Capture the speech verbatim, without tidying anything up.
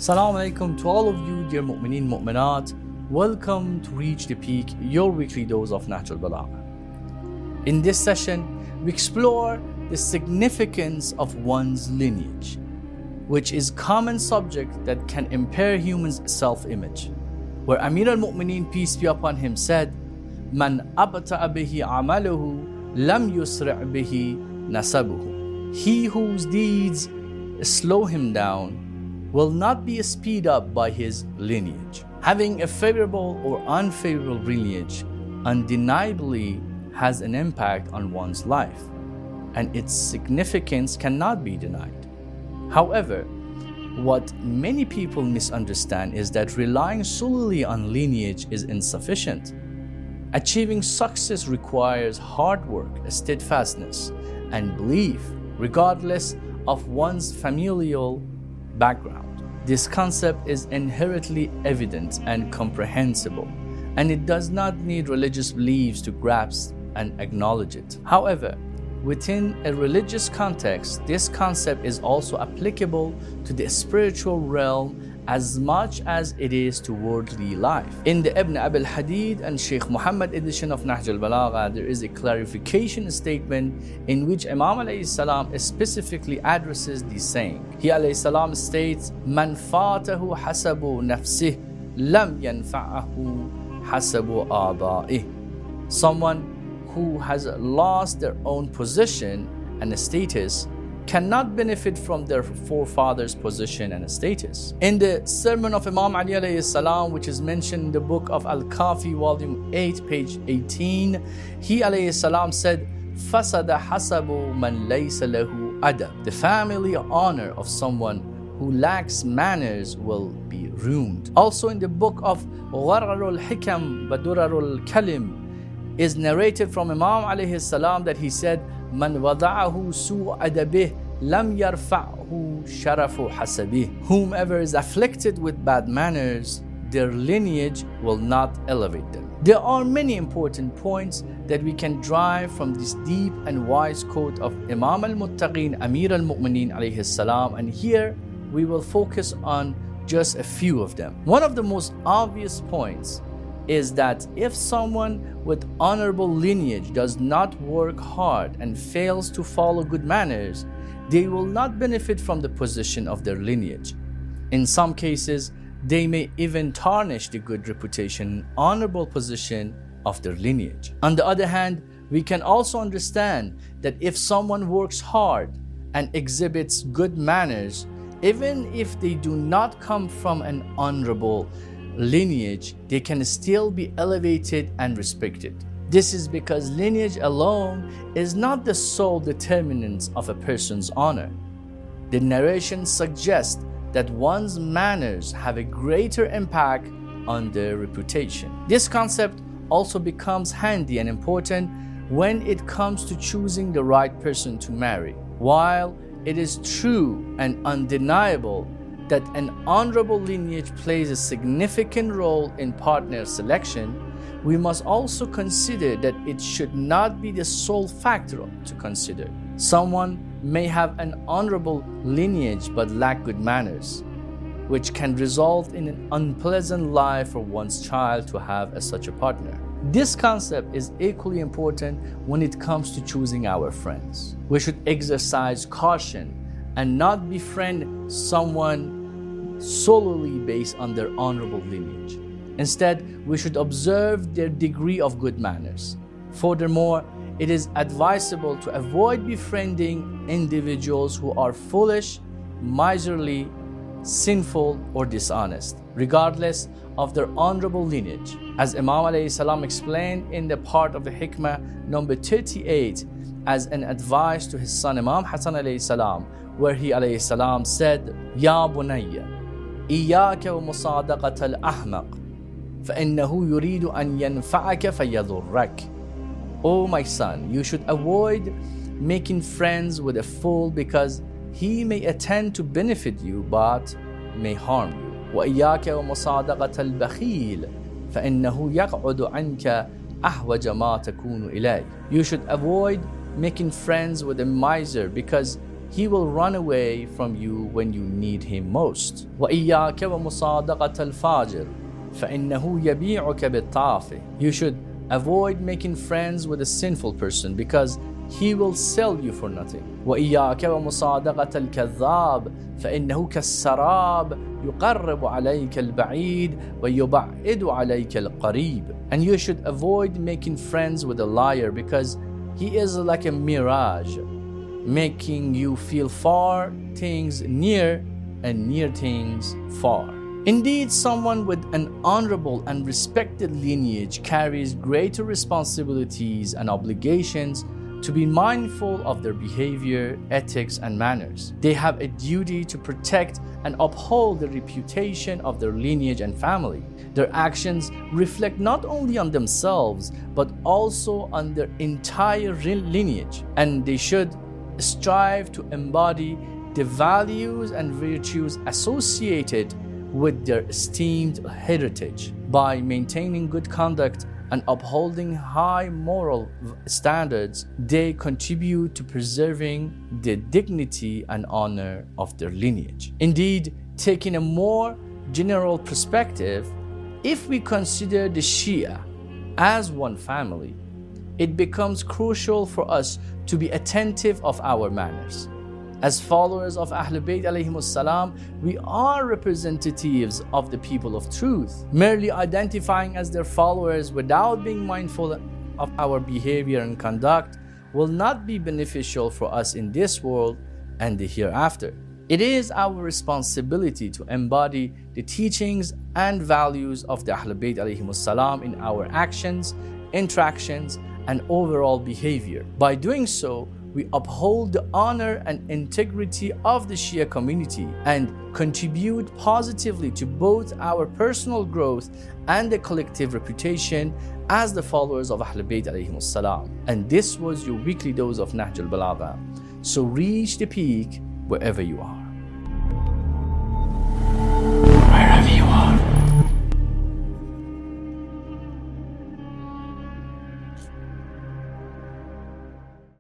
Assalamu alaikum to all of you, dear mu'mineen, mu'minat. Welcome to Reach the Peak, your weekly dose of Nahjul Balagha. In this session, we explore the significance of one's lineage, which is a common subject that can impair humans' self-image, where Amir al-Mu'mineen, peace be upon him, said, "Man abta'a bihi amaluhu, lam yusri' bihi nasabuhu." He whose deeds slow him down will not be speed up by his lineage. Having a favorable or unfavorable lineage undeniably has an impact on one's life, and its significance cannot be denied. However, what many people misunderstand is that relying solely on lineage is insufficient. Achieving success requires hard work, steadfastness, and belief, regardless of one's familial background. This concept is inherently evident and comprehensible, and it does not need religious beliefs to grasp and acknowledge it. However, within a religious context, this concept is also applicable to the spiritual realm as much as it is to worldly life. In the Ibn Abi al-Hadid and Sheikh Muhammad edition of Nahj al-Balagha, there is a clarification statement in which Imam alayhi salam specifically addresses the saying. He alayhi salam states, "Man fatahu hasabu nafsih, lam yanfa'ahu hasabu aba'ih." Someone who has lost their own position and status cannot benefit from their forefathers' position and status. In the sermon of Imam Ali alayhi salam, which is mentioned in the book of Al-Kafi, volume eight, page eighteen, he alayhi salam said, "Fasada hasabu man laysa lahu adab." The family honor of someone who lacks manners will be ruined. Also in the book of Ghararul Hikam Badurarul Kalim is narrated from Imam alayhi salam that he said, "Man wada'ahu su' adabih lam yarfa'hu sharafu hasabih." Whomever is afflicted with bad manners, their lineage will not elevate them. There are many important points that we can derive from this deep and wise quote of Imam al-Muttaqeen Amir al-Mu'mineen alayhi salam, and here we will focus on just a few of them. One of the most obvious points is that if someone with honorable lineage does not work hard and fails to follow good manners, they will not benefit from the position of their lineage. In some cases, they may even tarnish the good reputation and honorable position of their lineage. On the other hand, we can also understand that if someone works hard and exhibits good manners, even if they do not come from an honorable lineage, they can still be elevated and respected. This is because lineage alone is not the sole determinant of a person's honor. The narration suggests that one's manners have a greater impact on their reputation. This concept also becomes handy and important when it comes to choosing the right person to marry. While it is true and undeniable that an honorable lineage plays a significant role in partner selection, we must also consider that it should not be the sole factor to consider. Someone may have an honorable lineage but lack good manners, which can result in an unpleasant life for one's child to have a, such a partner. This concept is equally important when it comes to choosing our friends. We should exercise caution and not befriend someone solely based on their honorable lineage. Instead, we should observe their degree of good manners. Furthermore, it is advisable to avoid befriending individuals who are foolish, miserly, sinful, or dishonest, regardless of their honorable lineage. As Imam alayhi salam explained in the part of the Hikmah number thirty-eight as an advice to his son Imam Hassan alayhi salam, where he alayhi salam said, "Ya bunayya, iyaka wa musadaqat al-ahmaq, فَإِنَّهُ يُرِيدُ أَن يَنْفَعَكَ فَيَضُرَّكَ." Oh my son, you should avoid making friends with a fool because he may intend to benefit you but may harm you. وَإِيَّاكَ وَمُصَادَقَةَ الْبَخِيلِ فَإِنَّهُ يَقْعُدُ عَنْكَ أَحْوَجَ مَا تَكُونُ إِلَيْهِ. You should avoid making friends with a miser because he will run away from you when you need him most. وَإِيَّاكَ وَمُصَادَقَةَ الْفَاجِرِ فَإِنَّهُ يَبِيعُكَ بِالطَّافِ. You should avoid making friends with a sinful person because he will sell you for nothing. وَإِيَّاكَ وَمُصَادَقَةَ الْكَذَّابِ فَإِنَّهُ كَالسَّرَابِ يُقَرِّبُ عَلَيْكَ الْبَعِيدِ وَيُبَعِّدُ عَلَيْكَ الْقَرِيبِ. And you should avoid making friends with a liar because he is like a mirage, making you feel far things near and near things far. Indeed, someone with an honorable and respected lineage carries greater responsibilities and obligations to be mindful of their behavior, ethics, and manners. They have a duty to protect and uphold the reputation of their lineage and family. Their actions reflect not only on themselves, but also on their entire lineage, and they should strive to embody the values and virtues associated with their esteemed heritage. By maintaining good conduct and upholding high moral standards, they contribute to preserving the dignity and honor of their lineage. Indeed, taking a more general perspective, if we consider the Shia as one family, it becomes crucial for us to be attentive of our manners. As followers of Ahlul Bayt alayhimus salam, we are representatives of the people of truth. Merely identifying as their followers without being mindful of our behavior and conduct will not be beneficial for us in this world and the hereafter. It is our responsibility to embody the teachings and values of the Ahlul Bayt alayhimus salam in our actions, interactions, and overall behavior. By doing so, we uphold the honor and integrity of the Shia community and contribute positively to both our personal growth and the collective reputation as the followers of Ahlul Bayt alayhimus salam. And this was your weekly dose of Nahj al-Balagha. So reach the peak wherever you are.